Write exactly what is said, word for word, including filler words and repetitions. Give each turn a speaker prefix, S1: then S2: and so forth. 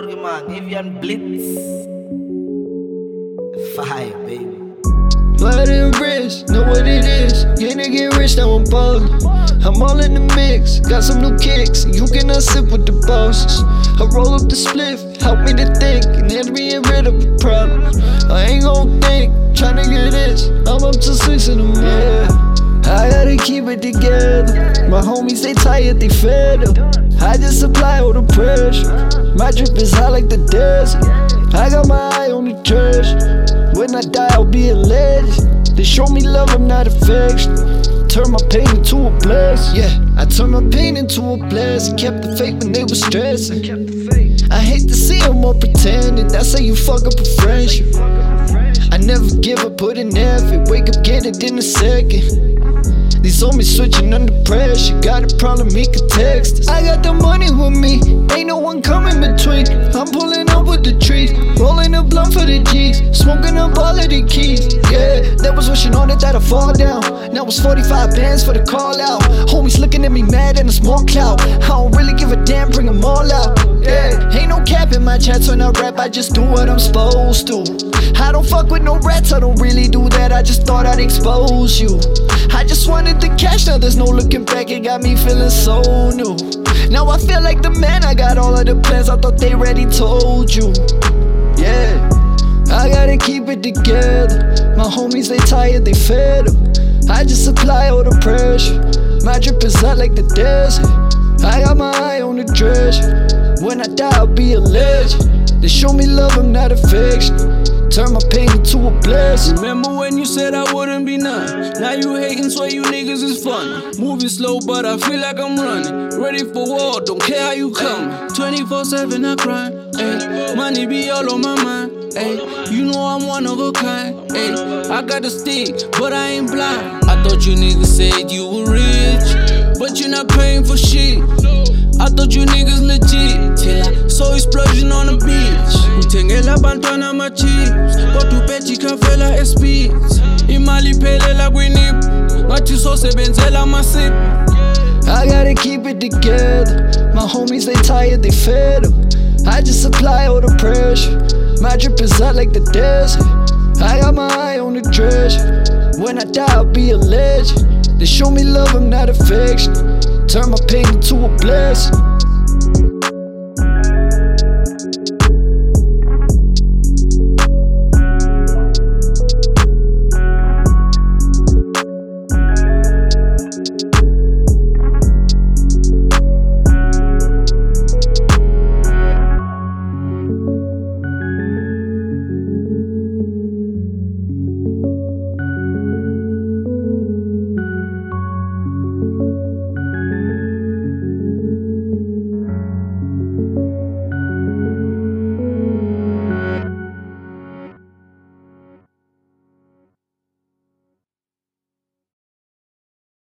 S1: Look at man, Avian Blitz. Five, baby.
S2: Blood and rich, know what it is. Gonna get rich, now I'm ballin'. I'm all in the mix, got some new kicks. You cannot sit with the bosses. I roll up the spliff, help me to think, and then being rid of the problems. I ain't gon' think, tryna get this. I'm up to six in the morning. Yeah. I gotta keep it together. My homies, they tired, they fed up. I just apply all the pressure. My drip is hot like the desert. I got my eye on the trash. When I die, I'll be a legend. They show me love, I'm not affection. Turn my pain into a blessing. Yeah, I turned my pain into a blessing. Kept the faith when they was stressing. I hate to see them all pretending. That's how you fuck up a friendship. I never give up, put in effort. Wake up, get it in a second. These homies switching under pressure. Got a problem, he can text us. I got the money with me, ain't no one coming between. I'm pulling up with the trees, rolling a blunt for the G's, smoking up all of the keys. Yeah, they was wishing on it that I fall down. Now it's forty-five bands for the call out. Homies looking at me mad in a small cloud. I don't really give a damn, bring them all out. Yeah, ain't no cap in my chats when I rap, I just do what I'm supposed to. I don't fuck with no rats, I don't really do that, I just thought I'd expose you. I just wanted the cash, now there's no looking back, it got me feeling so new. Now I feel like the man, I got all of the plans, I thought they already told you. Yeah, I gotta keep it together. My homies, they tired, they fed up. I just apply all the pressure. My drip is hot like the desert. I got my eye on the treasure. When I die, I'll be a legend. They show me love, I'm not affection. Turn my pain into a blessing.
S3: Remember when you said I wouldn't be none? Now you hating, swear you niggas is fun. Moving slow, but I feel like I'm running. Ready for war, don't care how you come. twenty-four seven I grind, ayy. Money be all on my mind, ayy. You know I'm one of a kind, ayy. I got the stick, but I ain't blind. I thought you niggas said you were rich, but you're not paying for shit. I thought you niggas legit, till I saw explosion on the beach. Uthengela bantwana ma chips, kodwa ubejika vela espits. Imali phelela kwinip, ngathi sosebenzela amasip.
S2: I gotta keep it together. My homies, they tired, they fed up. I just apply all the pressure. My drip is hot like the desert. I got my eye on the treasure. When I die, I'll be a legend. They show me love, I'm not affection. Turn my pain into a blessing.